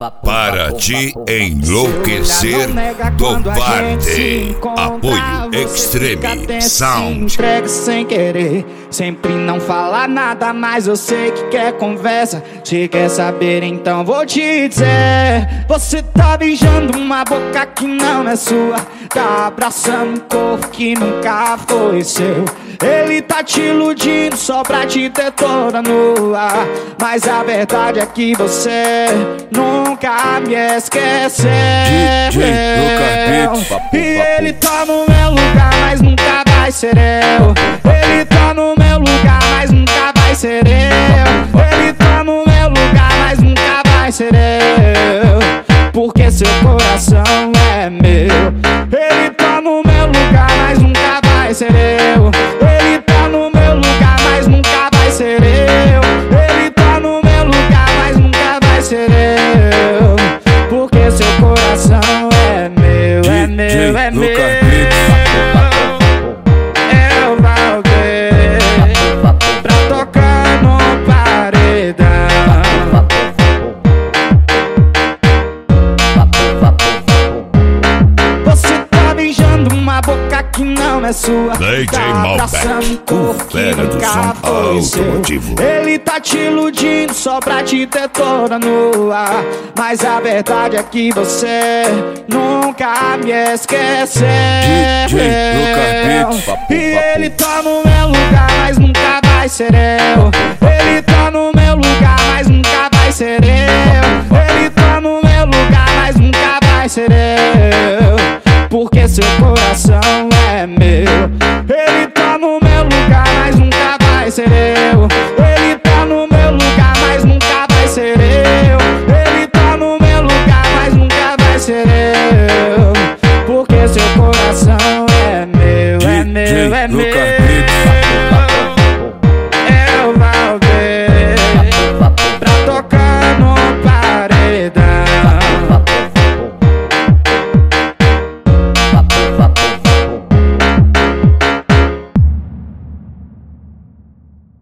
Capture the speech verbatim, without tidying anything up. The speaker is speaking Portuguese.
Para te enlouquecer, Dovarde. Apoio Extreme Sound. Entrega sem querer, sempre não fala nada, mas eu sei que quer conversa. Se quer saber, então vou te dizer. Você tá beijando uma boca que não é sua, tá abraçando um corpo que nunca foi seu. Ele tá te iludindo só pra te ter toda nua, mas a verdade é que você nunca me esqueceu. E ele tá no meu lugar, mas nunca vai ser eu. Ele tá no meu lugar, mas nunca vai ser eu. Ele tá no meu lugar, mas nunca vai ser eu, porque seu coração é meu. Ele tá no meu lugar, mas nunca vai ser eu. Ele tá no meu lugar, mas nunca vai ser eu. Ele tá no meu lugar, mas nunca vai ser eu, porque seu coração é meu, é meu, é meu. Eu voltei pra tocar no paredão. Você tá beijando uma boca que não é sua, D J tá abraçando um corpo que fera do nunca som foi seu. automotivo. Ele tá te iludindo só pra te ter toda nua, mas a verdade é que você nunca me esqueceu. E ele tá no meu lugar, mas nunca vai ser eu. Ele tá no meu lugar, mas nunca vai ser eu. Ele tá no meu lugar, mas nunca vai ser eu, porque seu coração é meu.